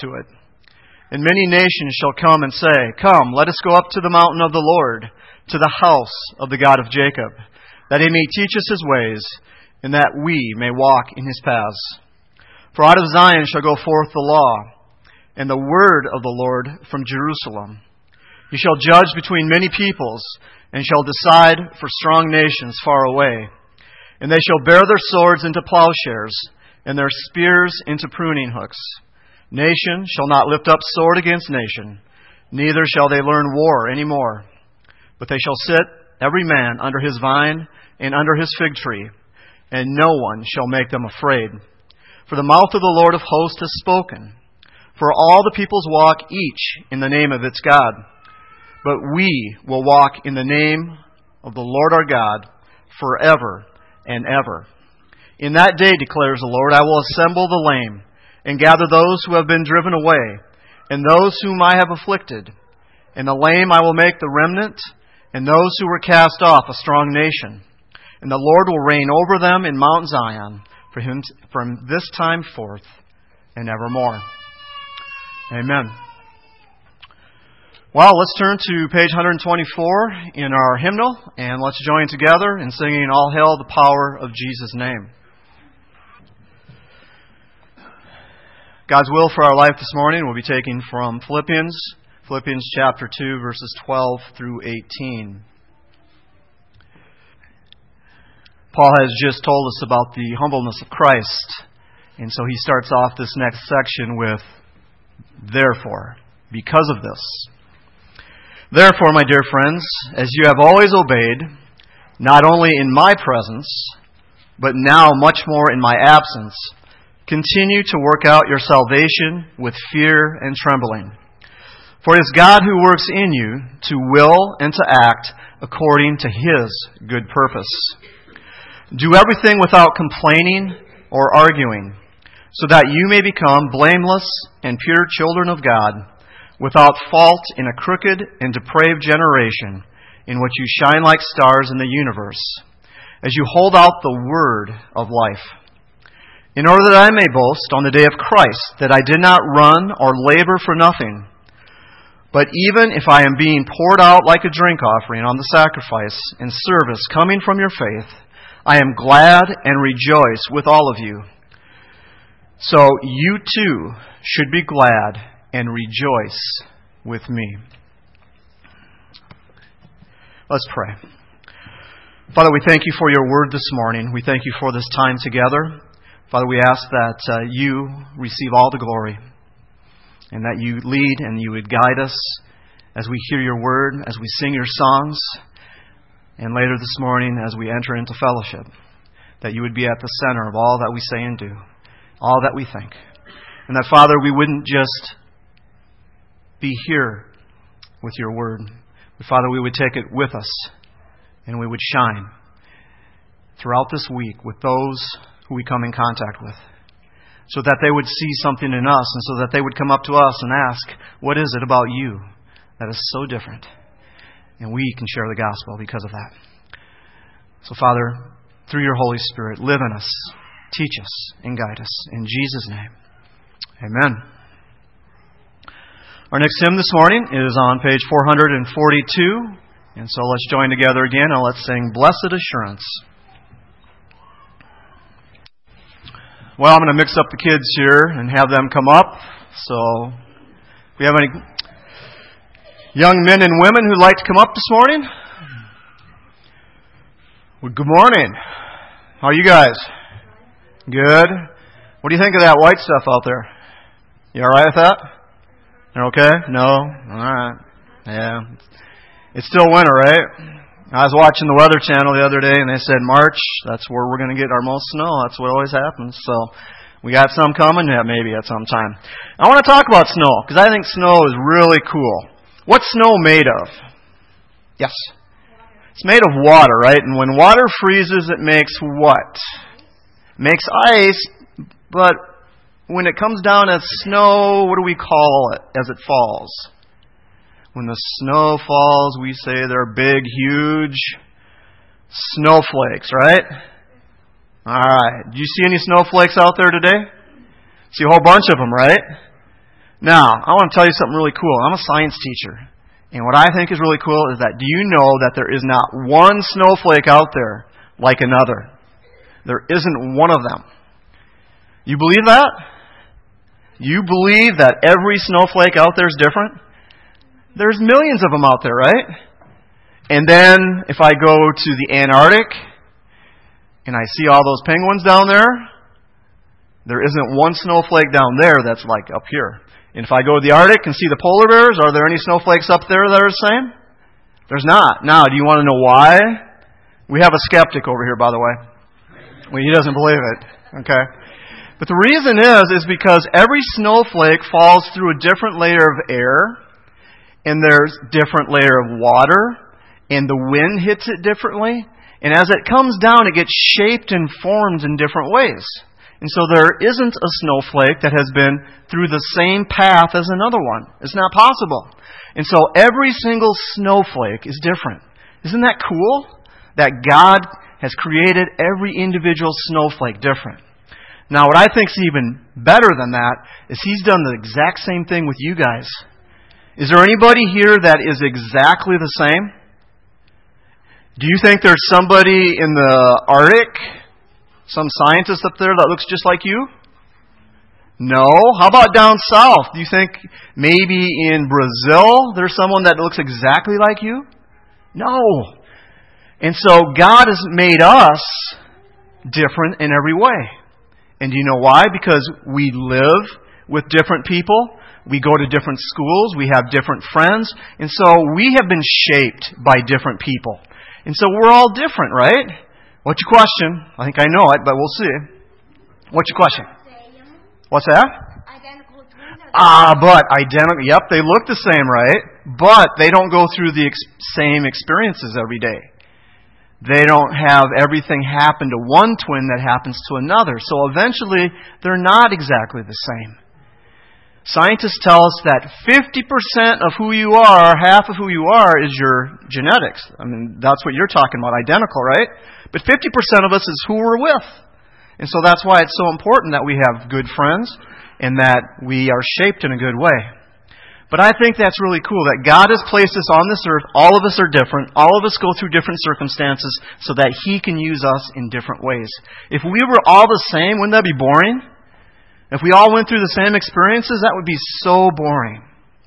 to it. And many nations shall come and say, Come, let us go up to the mountain of the Lord, to the house of the God of Jacob, that He may teach us His ways, and that we may walk in His paths. For out of Zion shall go forth the law, and the word of the Lord from Jerusalem. He shall judge between many peoples, and shall decide for strong nations far away. And they shall bear their swords into plowshares, and their spears into pruning hooks. Nation shall not lift up sword against nation, neither shall they learn war any more. But they shall sit, every man under his vine and under his fig tree, and no one shall make them afraid. For the mouth of the Lord of hosts has spoken. For all the peoples walk each in the name of its God. But we will walk in the name of the Lord our God forever and ever. In that day, declares the Lord, I will assemble the lame, and gather those who have been driven away, and those whom I have afflicted. And the lame I will make the remnant, and those who were cast off a strong nation. And the Lord will reign over them in Mount Zion from this time forth and evermore. Amen. Well, let's turn to page 124 in our hymnal, and let's join together in singing All Hail the Power of Jesus' Name. God's will for our life this morning will be taken from Philippians chapter 2, verses 12 through 18. Paul has just told us about the humbleness of Christ, and so he starts off this next section with, therefore, because of this. Therefore, my dear friends, as you have always obeyed, not only in my presence, but now much more in my absence, continue to work out your salvation with fear and trembling. For it is God who works in you to will and to act according to His good purpose. Do everything without complaining or arguing, so that you may become blameless and pure children of God, without fault in a crooked and depraved generation, in which you shine like stars in the universe, as you hold out the word of life. In order that I may boast on the day of Christ, that I did not run or labor for nothing. But even if I am being poured out like a drink offering on the sacrifice and service coming from your faith, I am glad and rejoice with all of you. So you too should be glad and rejoice with me. Let's pray. Father, we thank you for your word this morning. We thank you for this time together. Father, we ask that you receive all the glory, and that you lead and you would guide us as we hear your word, as we sing your songs, and later this morning as we enter into fellowship, that you would be at the center of all that we say and do, all that we think. And that, Father, we wouldn't just be here with your word, but, Father, we would take it with us, and we would shine throughout this week with those who we come in contact with, so that they would see something in us, and so that they would come up to us and ask, what is it about you that is so different? And we can share the gospel because of that. So, Father, through your Holy Spirit, live in us, teach us, and guide us. In Jesus' name, amen. Our next hymn this morning is on page 442. And so let's join together again and let's sing Blessed Assurance. Well, I'm going to mix up the kids here and have them come up. So, if we have any young men and women who'd like to come up this morning? Well, good morning. How are you guys? Good. What do you think of that white stuff out there? You all right with that? You're okay? No? All right. Yeah. It's still winter, right? I was watching the Weather Channel the other day, and they said March, that's where we're going to get our most snow. That's what always happens. So we got some coming, yeah, maybe at some time. I want to talk about snow, because I think snow is really cool. What's snow made of? Yes? It's made of water, right? And when water freezes, it makes what? It makes ice, but when it comes down as snow, what do we call it as it falls? When the snow falls, we say they're big, huge snowflakes, right? All right. Do you see any snowflakes out there today? See a whole bunch of them, right? Now, I want to tell you something really cool. I'm a science teacher. And what I think is really cool is that, do you know that there is not one snowflake out there like another? There isn't one of them. You believe that? You believe that every snowflake out there is different? There's millions of them out there, right? And then, if I go to the Antarctic, and I see all those penguins down there isn't one snowflake down there that's like up here. And if I go to the Arctic and see the polar bears, are there any snowflakes up there that are the same? There's not. Now, do you want to know why? We have a skeptic over here, by the way. Well, he doesn't believe it. Okay. But the reason is because every snowflake falls through a different layer of air, and there's different layer of water, and the wind hits it differently. And as it comes down, it gets shaped and formed in different ways. And so there isn't a snowflake that has been through the same path as another one. It's not possible. And so every single snowflake is different. Isn't that cool? That God has created every individual snowflake different. Now, what I think is even better than that is He's done the exact same thing with you guys. Is there anybody here that is exactly the same? Do you think there's somebody in the Arctic, some scientist up there that looks just like you? No. How about down south? Do you think maybe in Brazil there's someone that looks exactly like you? No. And so God has made us different in every way. And do you know why? Because we live with different people. We go to different schools. We have different friends. And so we have been shaped by different people. And so we're all different, right? What's your question? I think I know it, but we'll see. What's your question? What's that? Identical twins. But identical. Yep, they look the same, right? But they don't go through the same experiences every day. They don't have everything happen to one twin that happens to another. So eventually, they're not exactly the same. Scientists tell us that 50% of who you are, half of who you are, is your genetics. I mean, that's what you're talking about, identical, right? But 50% of us is who we're with. And so that's why it's so important that we have good friends and that we are shaped in a good way. But I think that's really cool that God has placed us on this earth. All of us are different. All of us go through different circumstances so that He can use us in different ways. If we were all the same, wouldn't that be boring? If we all went through the same experiences, that would be so boring.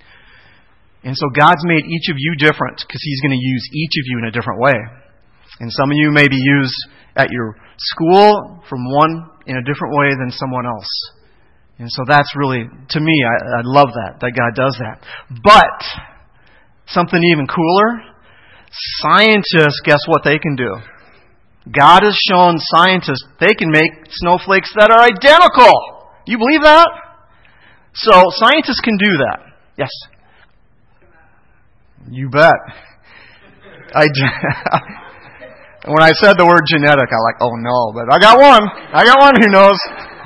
And so God's made each of you different because He's going to use each of you in a different way. And some of you may be used at your school from one in a different way than someone else. And so that's really, to me, I love that God does that. But, something even cooler, scientists, guess what they can do? God has shown scientists they can make snowflakes that are identical. You believe that? So, scientists can do that. Yes? You bet. When I said the word genetic, I like, oh no, but I got one who knows.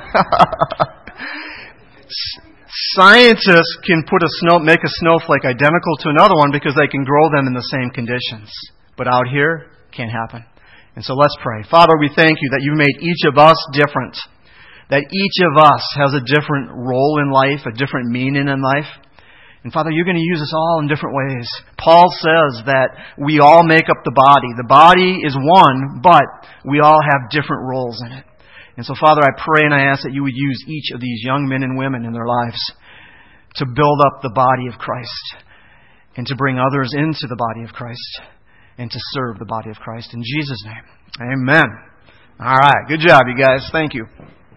Scientists can make a snowflake identical to another one because they can grow them in the same conditions. But out here, can't happen. And so let's pray. Father, we thank You that You made each of us different. That each of us has a different role in life, a different meaning in life. And Father, You're going to use us all in different ways. Paul says that we all make up the body. The body is one, but we all have different roles in it. And so, Father, I pray and I ask that You would use each of these young men and women in their lives to build up the body of Christ and to bring others into the body of Christ and to serve the body of Christ. In Jesus' name, amen. All right, good job, you guys. Thank you.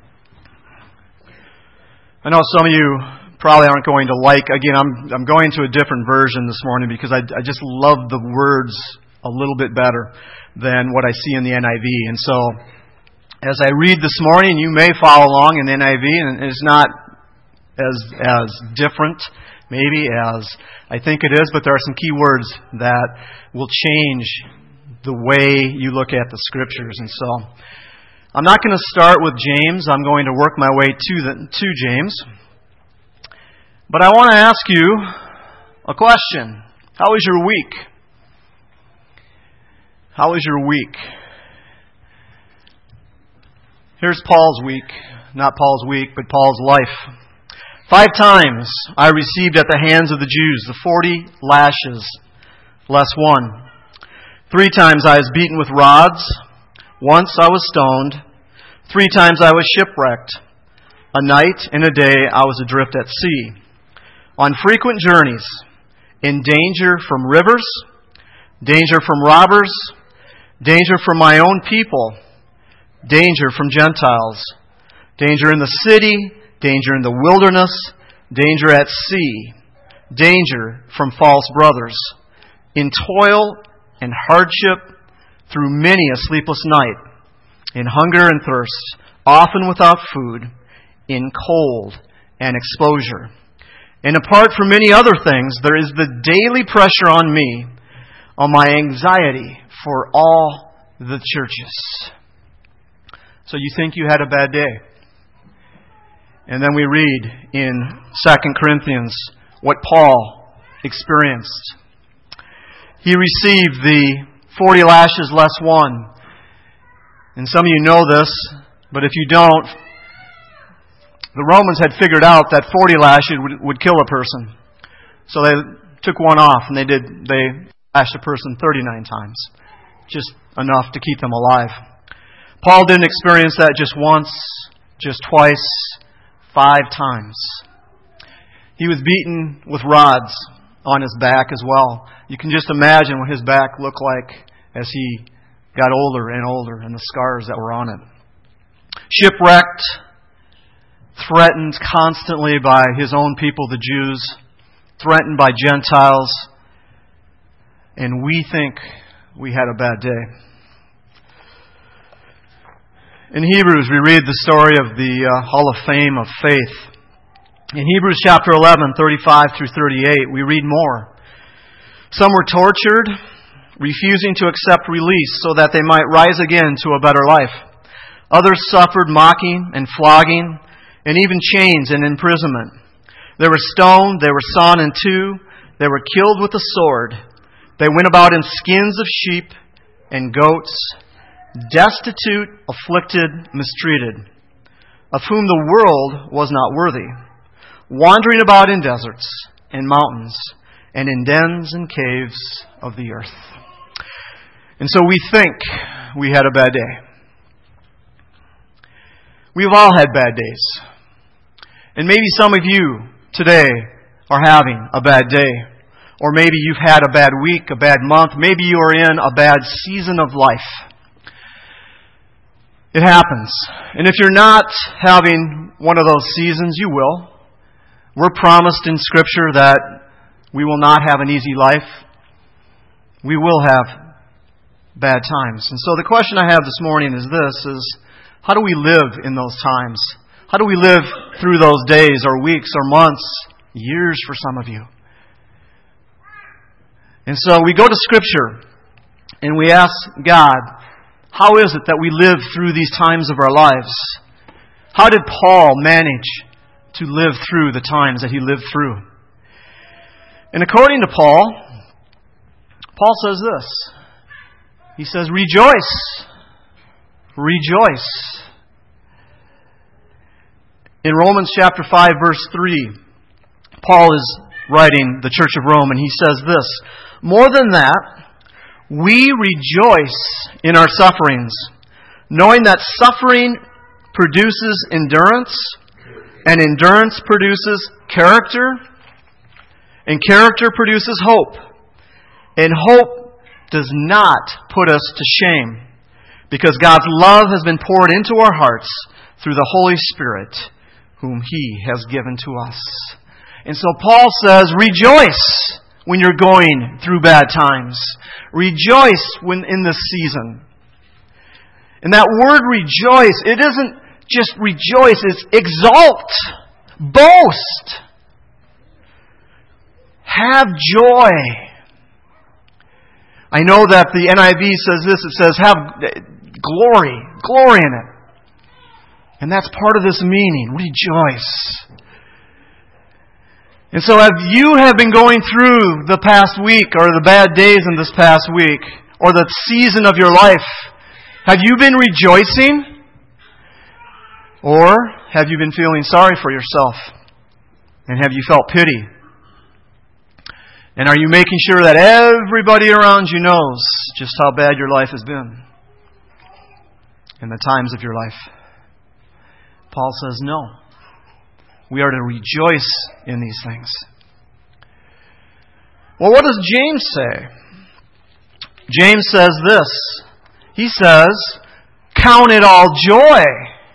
I know some of you probably aren't going to like, again, I'm going to a different version this morning because I just love the words a little bit better than what I see in the NIV. And so, as I read this morning, you may follow along in the NIV, and it's not as different, maybe, as I think it is, but there are some key words that will change the way you look at the Scriptures. And so, I'm not going to start with James. I'm going to work my way to James. But I want to ask you a question. How was your week? How was your week? Here's Paul's week. Not Paul's week, but Paul's life. 5 times I received at the hands of the Jews the 40 lashes, less 1. 3 times I was beaten with rods. Once I was stoned. 3 times I was shipwrecked. A night and a day I was adrift at sea. On frequent journeys, in danger from rivers, danger from robbers, danger from my own people, danger from Gentiles, danger in the city, danger in the wilderness, danger at sea, danger from false brothers, in toil and hardship, through many a sleepless night, in hunger and thirst, often without food, in cold and exposure. And apart from many other things, there is the daily pressure on me, on my anxiety for all the churches. So you think you had a bad day. And then we read in 2 Corinthians what Paul experienced. He received the 40 lashes less 1. And some of you know this, but if you don't, the Romans had figured out that 40 lashes would kill a person. So they took one off and they lashed a person 39 times. Just enough to keep them alive. Paul didn't experience that just once, just twice, 5 times. He was beaten with rods on his back as well. You can just imagine what his back looked like as he got older and older and the scars that were on it. Shipwrecked, threatened constantly by his own people, the Jews, threatened by Gentiles, and we think we had a bad day. In Hebrews, we read the story of the Hall of Fame of Faith. In Hebrews chapter 11, 35 through 38, we read more. Some were tortured, refusing to accept release so that they might rise again to a better life. Others suffered mocking and flogging, and even chains and imprisonment. They were stoned, they were sawn in two, they were killed with the sword. They went about in skins of sheep and goats, destitute, afflicted, mistreated, of whom the world was not worthy, wandering about in deserts and mountains and in dens and caves of the earth. And so we think we had a bad day. We've all had bad days. And maybe some of you today are having a bad day. Or maybe you've had a bad week, a bad month. Maybe you are in a bad season of life. It happens. And if you're not having one of those seasons, you will. We're promised in Scripture that we will not have an easy life. We will have bad times. And so the question I have this morning is this, is how do we live in those times? How do we live through those days or weeks or months, years for some of you? And so we go to Scripture and we ask God, how is it that we live through these times of our lives? How did Paul manage to live through the times that he lived through? And according to Paul says this. He says, rejoice. Rejoice. In Romans chapter 5, verse 3, Paul is writing the Church of Rome, and he says this, more than that, we rejoice in our sufferings, knowing that suffering produces endurance, and endurance produces character, and character produces hope. And hope does not put us to shame, because God's love has been poured into our hearts through the Holy Spirit, whom He has given to us. And so Paul says, rejoice when you're going through bad times. Rejoice when in this season. And that word rejoice, it isn't just rejoice, it's exalt, boast, have joy. I know that the NIV says this, it says have glory in it. And that's part of this meaning, rejoice. And so if you have been going through the past week or the bad days in this past week or the season of your life, have you been rejoicing? Or have you been feeling sorry for yourself? And have you felt pity? And are you making sure that everybody around you knows just how bad your life has been in the times of your life? Paul says no. We are to rejoice in these things. Well, what does James say? James says this. He says, count it all joy.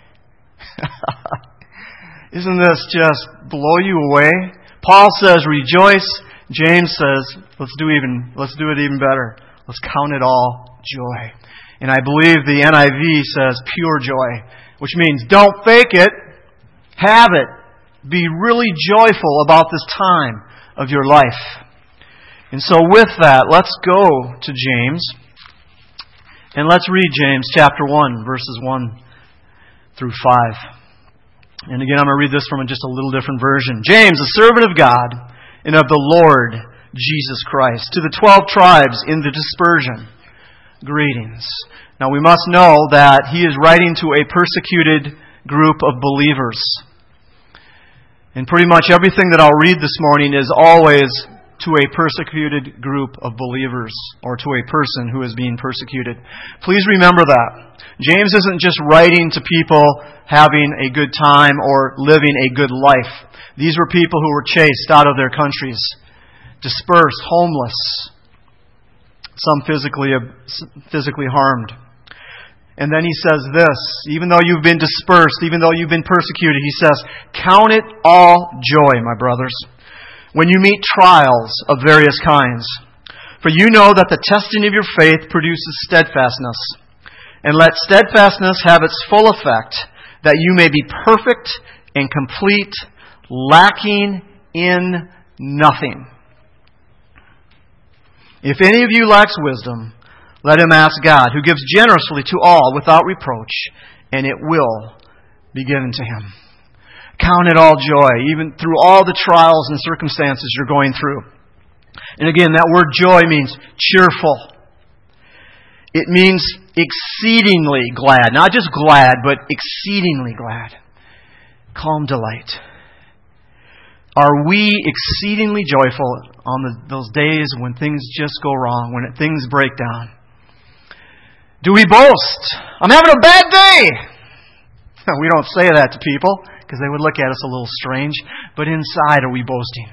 Isn't this just blow you away? Paul says rejoice. James says let's do it even better. Let's count it all joy. And I believe the NIV says pure joy, which means don't fake it, have it. Be really joyful about this time of your life. And so with that, let's go to James. And let's read James chapter 1, verses 1 through 5. And again, I'm going to read this from just a little different version. James, a servant of God and of the Lord Jesus Christ, to the 12 tribes in the dispersion, greetings. Now we must know that he is writing to a persecuted group of believers. And pretty much everything that I'll read this morning is always to a persecuted group of believers, or to a person who is being persecuted. Please remember that. James isn't just writing to people having a good time or living a good life. These were people who were chased out of their countries, dispersed, homeless, some physically harmed. And then he says this, even though you've been dispersed, even though you've been persecuted, he says, count it all joy, my brothers, when you meet trials of various kinds. For you know that the testing of your faith produces steadfastness. And let steadfastness have its full effect, that you may be perfect and complete, lacking in nothing. If any of you lacks wisdom, let him ask God, who gives generously to all without reproach, and it will be given to him. Count it all joy, even through all the trials and circumstances you're going through. And again, that word joy means cheerful. It means exceedingly glad. Not just glad, but exceedingly glad. Calm delight. Are we exceedingly joyful on those days when things just go wrong, when things break down? Do we boast? I'm having a bad day! We don't say that to people because they would look at us a little strange. But inside, are we boasting?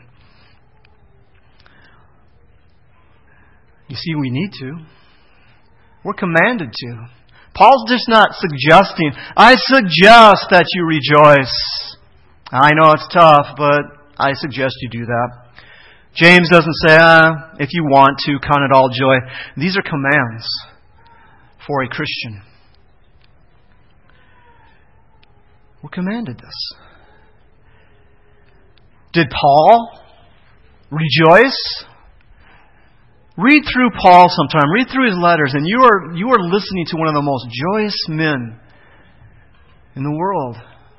You see, we need to. We're commanded to. Paul's just not suggesting, I suggest that you rejoice. I know it's tough, but I suggest you do that. James doesn't say, if you want to, count it all joy. These are commands for a Christian. We're commanded this. Did Paul rejoice? Read through Paul sometime. Read through his letters, and you are listening to one of the most joyous men in the world.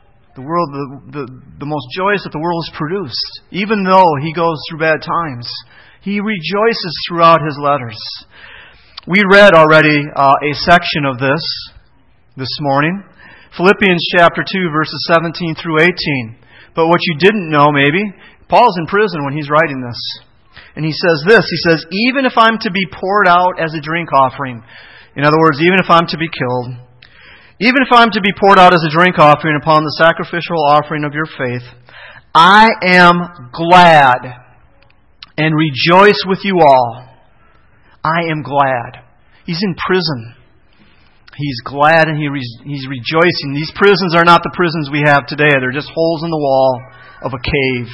The most joyous that the world has produced. Even though he goes through bad times, he rejoices throughout his letters. We read already a section of this morning. Philippians chapter 2, verses 17 through 18. But what you didn't know, maybe, Paul's in prison when he's writing this. And he says this, he says, even if I'm to be poured out as a drink offering, in other words, even if I'm to be killed, even if I'm to be poured out as a drink offering upon the sacrificial offering of your faith, I am glad and rejoice with you all. I am glad. He's in prison. He's glad and he's rejoicing. These prisons are not the prisons we have today. They're just holes in the wall of a cave.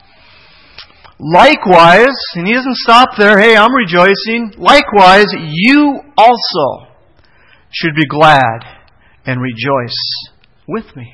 Likewise, and he doesn't stop there, hey, I'm rejoicing. Likewise, you also should be glad and rejoice with me.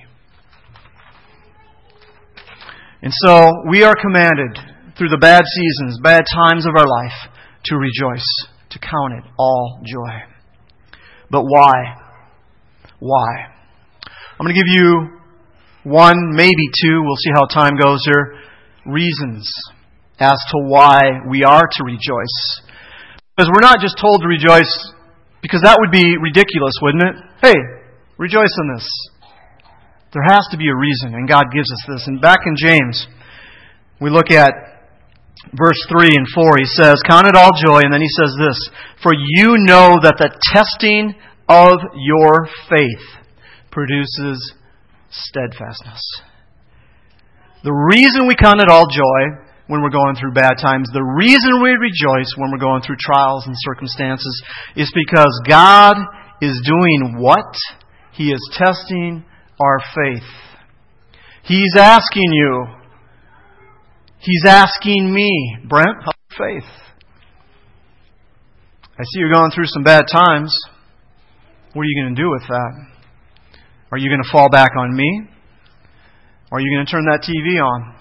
And so, we are commanded through the bad seasons, bad times of our life, to rejoice, to count it all joy. But why? Why? I'm going to give you one, maybe two, we'll see how time goes here, reasons as to why we are to rejoice. Because we're not just told to rejoice because that would be ridiculous, wouldn't it? Hey, rejoice in this. There has to be a reason, and God gives us this. And back in James, We look at verse 3 and 4. He says, "Count it all joy," and then he says this, "For you know that the testing of your faith produces steadfastness." The reason we count it all joy when we're going through bad times, the reason we rejoice when we're going through trials and circumstances, is because God is doing what? He is testing our faith. He's asking you. He's asking me, "Brent, how's your faith? I see you're going through some bad times. What are you going to do with that? Are you going to fall back on me? Or are you going to turn that TV on?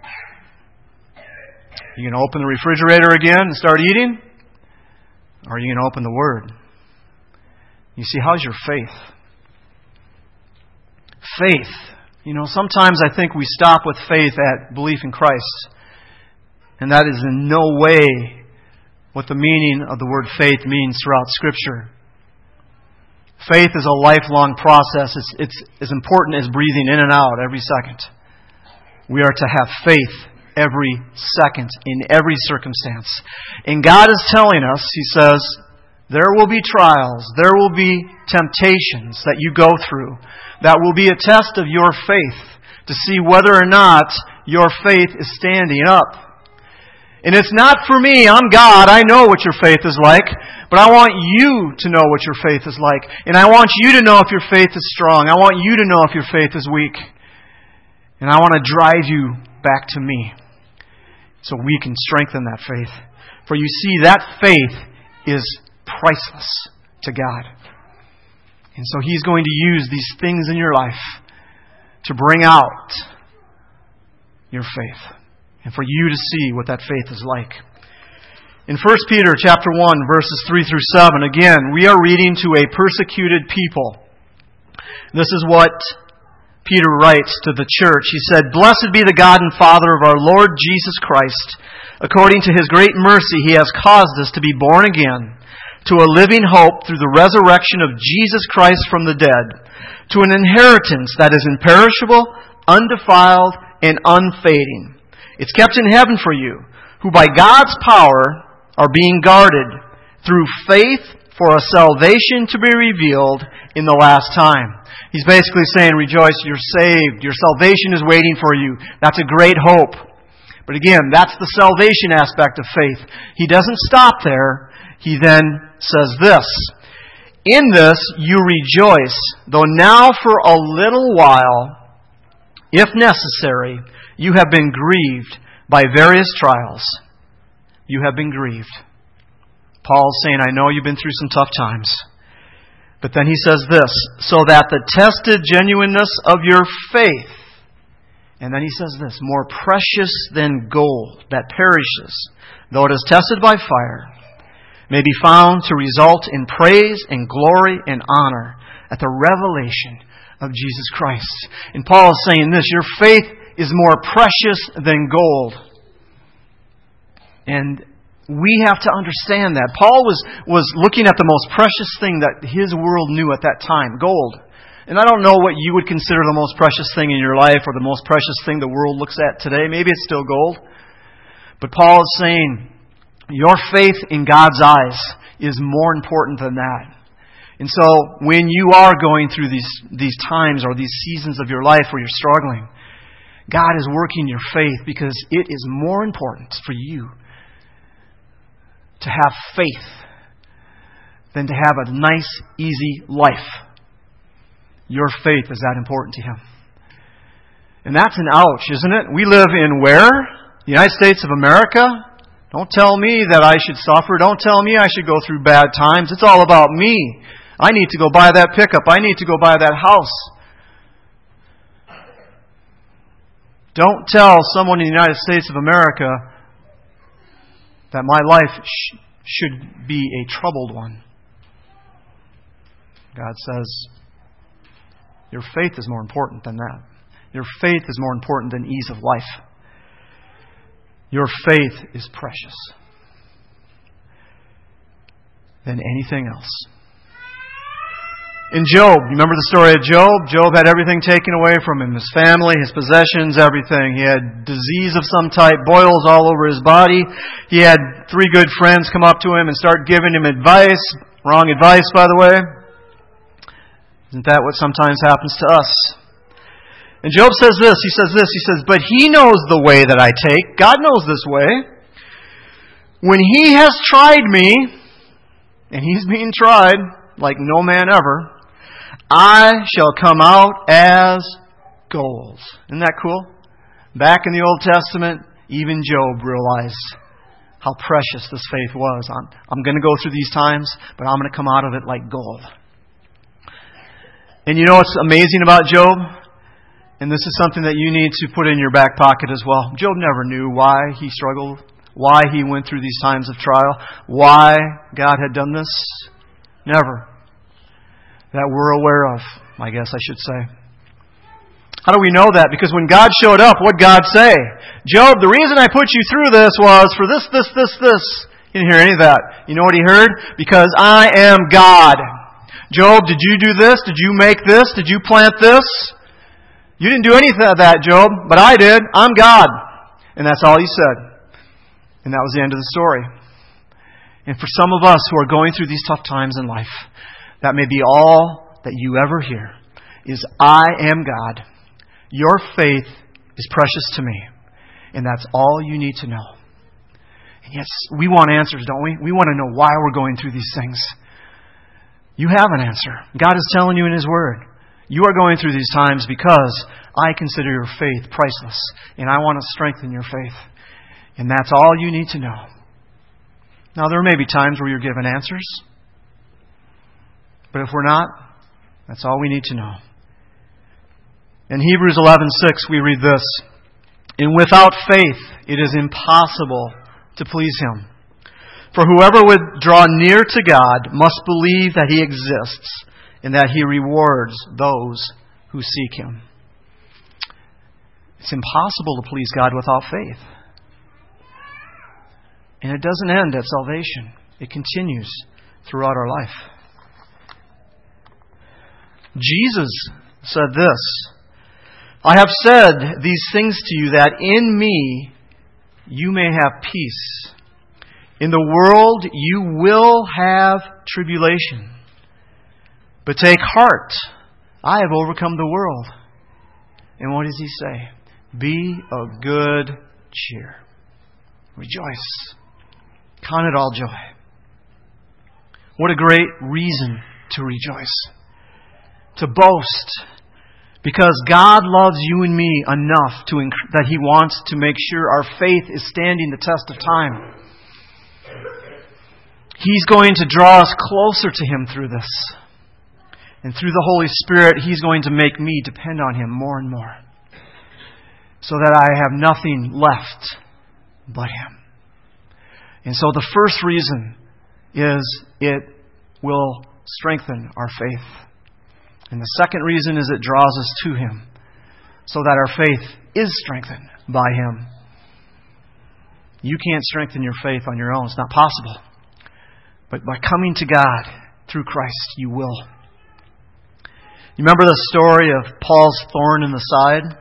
Are you going to open the refrigerator again and start eating? Or are you going to open the Word?" You see, how's your faith? Faith. Sometimes I think we stop with faith at belief in Christ. And that is in no way what the meaning of the word faith means throughout Scripture. Faith is a lifelong process. It's as important as breathing in and out every second. We are to have faith every second, in every circumstance. And God is telling us, He says, there will be trials, there will be temptations that you go through. That will be a test of your faith to see whether or not your faith is standing up. And it's not for me. I'm God. I know what your faith is like. But I want you to know what your faith is like. And I want you to know if your faith is strong. I want you to know if your faith is weak. And I want to drive you back to me so we can strengthen that faith. For you see, that faith is priceless to God. And so He's going to use these things in your life to bring out your faith and for you to see what that faith is like. In 1 Peter chapter 1, verses 3 through 7, again, we are reading to a persecuted people. This is what Peter writes to the church. He said, "Blessed be the God and Father of our Lord Jesus Christ. According to His great mercy, He has caused us to be born again to a living hope through the resurrection of Jesus Christ from the dead, to an inheritance that is imperishable, undefiled, and unfading. It's kept in heaven for you, who by God's power are being guarded through faith for a salvation to be revealed in the last time." He's basically saying, rejoice, you're saved. Your salvation is waiting for you. That's a great hope. But again, that's the salvation aspect of faith. He doesn't stop there. He then says this, "In this you rejoice, though now for a little while, if necessary, you have been grieved by various trials." You have been grieved. Paul's saying, I know you've been through some tough times. But then he says this, "So that the tested genuineness of your faith," and then he says this, "more precious than gold that perishes, though it is tested by fire, may be found to result in praise and glory and honor at the revelation of Jesus Christ." And Paul is saying this, your faith is more precious than gold. And we have to understand that. Paul was looking at the most precious thing that his world knew at that time, gold. And I don't know what you would consider the most precious thing in your life or the most precious thing the world looks at today. Maybe it's still gold. But Paul is saying, your faith in God's eyes is more important than that. And so when you are going through these times or these seasons of your life where you're struggling, God is working your faith because it is more important for you to have faith than to have a nice, easy life. Your faith is that important to Him. And that's an ouch, isn't it? We live in where? The United States of America? Don't tell me that I should suffer. Don't tell me I should go through bad times. It's all about me. I need to go buy that pickup. I need to go buy that house. Don't tell someone in the United States of America that my life should be a troubled one. God says, your faith is more important than that. Your faith is more important than ease of life. Your faith is precious than anything else. In Job, you remember the story of Job? Job had everything taken away from him. His family, his possessions, everything. He had disease of some type, boils all over his body. He had 3 good friends come up to him and start giving him advice. Wrong advice, by the way. Isn't that what sometimes happens to us? And Job says this, he says, but he knows the way that I take. God knows this way. When he has tried me, and he's being tried like no man ever, I shall come out as gold. Isn't that cool? Back in the Old Testament, even Job realized how precious this faith was. I'm going to go through these times, but I'm going to come out of it like gold. And you know what's amazing about Job? And this is something that you need to put in your back pocket as well. Job never knew why he struggled, why he went through these times of trial, why God had done this. Never. That we're aware of, I guess I should say. How do we know that? Because when God showed up, what did God say? Job, the reason I put you through this was for this. He didn't hear any of that. You know what he heard? Because I am God. Job, did you do this? Did you make this? Did you plant this? You didn't do anything of that, Job, but I did. I'm God. And that's all he said. And that was the end of the story. And for some of us who are going through these tough times in life, that may be all that you ever hear is, I am God. Your faith is precious to me. And that's all you need to know. And yes, we want answers, don't we? We want to know why we're going through these things. You have an answer. God is telling you in His Word. You are going through these times because I consider your faith priceless. And I want to strengthen your faith. And that's all you need to know. Now, there may be times where you're given answers. But if we're not, that's all we need to know. In Hebrews 11:6, we read this, and without faith it is impossible to please Him. For whoever would draw near to God must believe that He exists and that He rewards those who seek Him. It's impossible to please God without faith. And it doesn't end at salvation. It continues throughout our life. Jesus said this, I have said these things to you that in me you may have peace. In the world you will have tribulation. But take heart, I have overcome the world. And what does He say? Be of good cheer. Rejoice. Count it all joy. What a great reason to rejoice. To boast. Because God loves you and me enough that He wants to make sure our faith is standing the test of time. He's going to draw us closer to Him through this. And through the Holy Spirit, He's going to make me depend on Him more and more. So that I have nothing left but Him. And so the first reason is it will strengthen our faith. And the second reason is it draws us to Him. So that our faith is strengthened by Him. You can't strengthen your faith on your own. It's not possible. But by coming to God through Christ, you will. You remember the story of Paul's thorn in the side?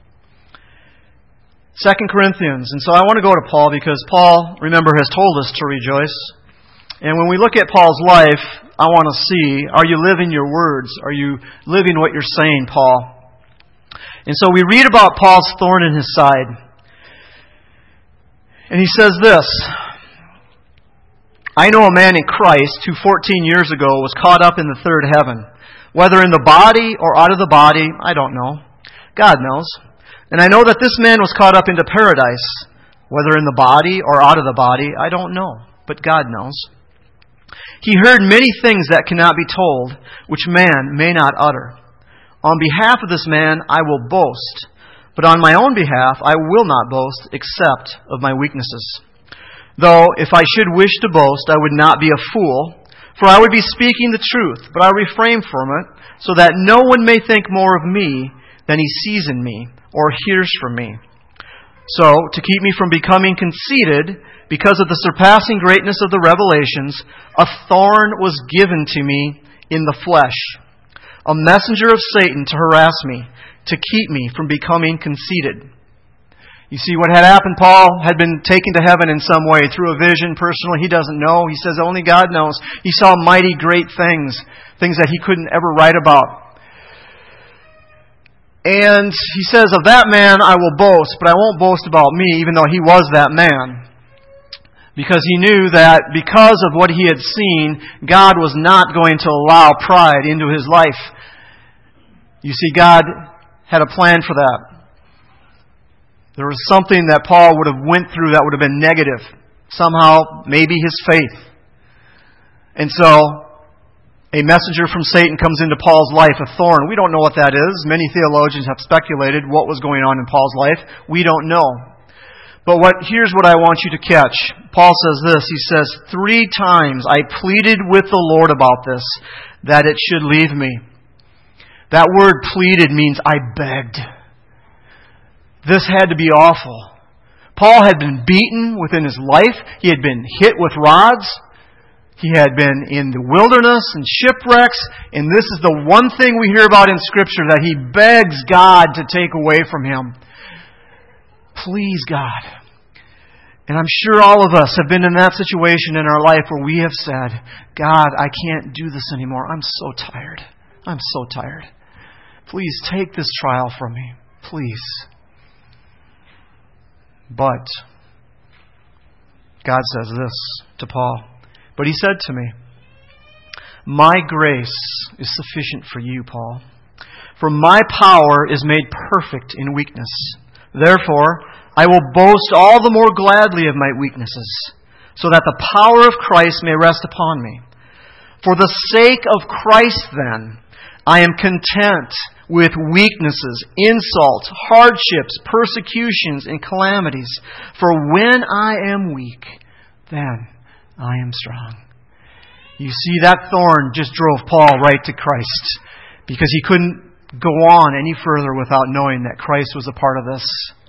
2 Corinthians. And so I want to go to Paul because Paul, remember, has told us to rejoice. And when we look at Paul's life, I want to see, are you living your words? Are you living what you're saying, Paul? And so we read about Paul's thorn in his side. And he says this, I know a man in Christ who 14 years ago was caught up in the third heaven. Whether in the body or out of the body, I don't know. God knows. And I know that this man was caught up into paradise. Whether in the body or out of the body, I don't know. But God knows. He heard many things that cannot be told, which man may not utter. On behalf of this man I will boast, but on my own behalf I will not boast, except of my weaknesses. Though if I should wish to boast, I would not be a fool, for I would be speaking the truth, but I refrain from it, so that no one may think more of me than he sees in me, or hears from me. So, to keep me from becoming conceited, because of the surpassing greatness of the revelations, a thorn was given to me in the flesh, a messenger of Satan to harass me, to keep me from becoming conceited. You see what had happened? Paul had been taken to heaven in some way through a vision personally. He doesn't know. He says only God knows. He saw mighty great things that he couldn't ever write about. And he says, of that man I will boast, but I won't boast about me, even though he was that man. Because he knew that because of what he had seen, God was not going to allow pride into his life. You see, God had a plan for that. There was something that Paul would have went through that would have been negative. Somehow, maybe his faith. And so, a messenger from Satan comes into Paul's life, a thorn. We don't know what that is. Many theologians have speculated what was going on in Paul's life. We don't know. But here's what I want you to catch. Paul says this. He says, 3 times I pleaded with the Lord about this, that it should leave me. That word pleaded means I begged. This had to be awful. Paul had been beaten within his life. He had been hit with rods. He had been in the wilderness and shipwrecks. And this is the one thing we hear about in Scripture that he begs God to take away from him. Please, God. And I'm sure all of us have been in that situation in our life where we have said, God, I can't do this anymore. I'm so tired. I'm so tired. Please take this trial from me. Please. But God says this to Paul. But he said to me, my grace is sufficient for you, Paul. For my power is made perfect in weakness. Therefore, I will boast all the more gladly of my weaknesses, so that the power of Christ may rest upon me. For the sake of Christ, then, I am content with weaknesses, insults, hardships, persecutions, and calamities. For when I am weak, then I am strong. You see, that thorn just drove Paul right to Christ, because he couldn't go on any further without knowing that Christ was a part of this.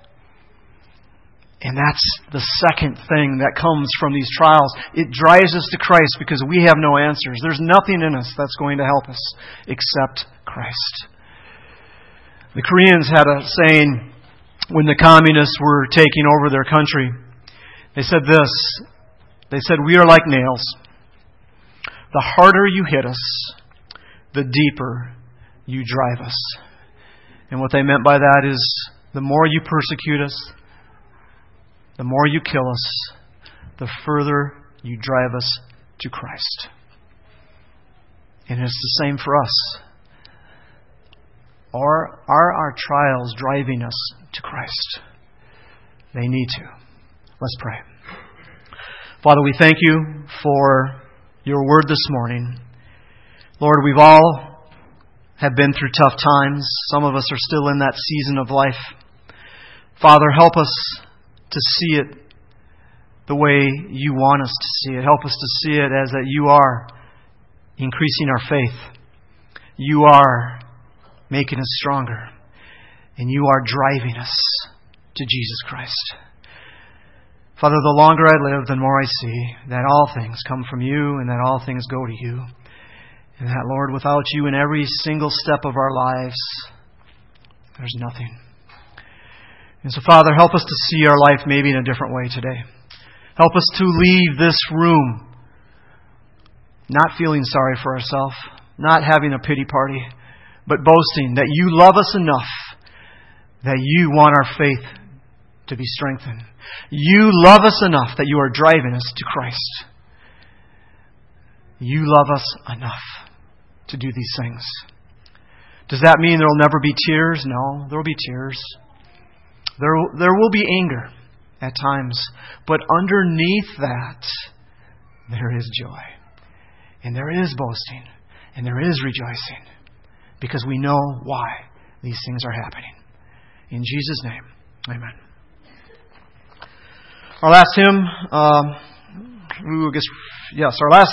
And that's the second thing that comes from these trials. It drives us to Christ because we have no answers. There's nothing in us that's going to help us except Christ. The Koreans had a saying when the communists were taking over their country. They said this. They said, we are like nails. The harder you hit us, the deeper you drive us. And what they meant by that is the more you persecute us, the more you kill us, the further you drive us to Christ. And it's the same for us. Are our trials driving us to Christ? They need to. Let's pray. Father, we thank you for your word this morning. Lord, we've all have been through tough times. Some of us are still in that season of life. Father, help us to see it the way you want us to see it. Help us to see it as that you are increasing our faith. You are making us stronger. And you are driving us to Jesus Christ. Father, the longer I live, the more I see that all things come from you and that all things go to you. And that, Lord, without you in every single step of our lives, there's nothing. And so, Father, help us to see our life maybe in a different way today. Help us to leave this room not feeling sorry for ourselves, not having a pity party, but boasting that you love us enough that you want our faith to be strengthened. You love us enough that you are driving us to Christ. You love us enough to do these things. Does that mean there will never be tears? No, there will be tears. There will be anger at times. But underneath that, there is joy. And there is boasting. And there is rejoicing. Because we know why these things are happening. In Jesus' name, amen. Our last hymn, our last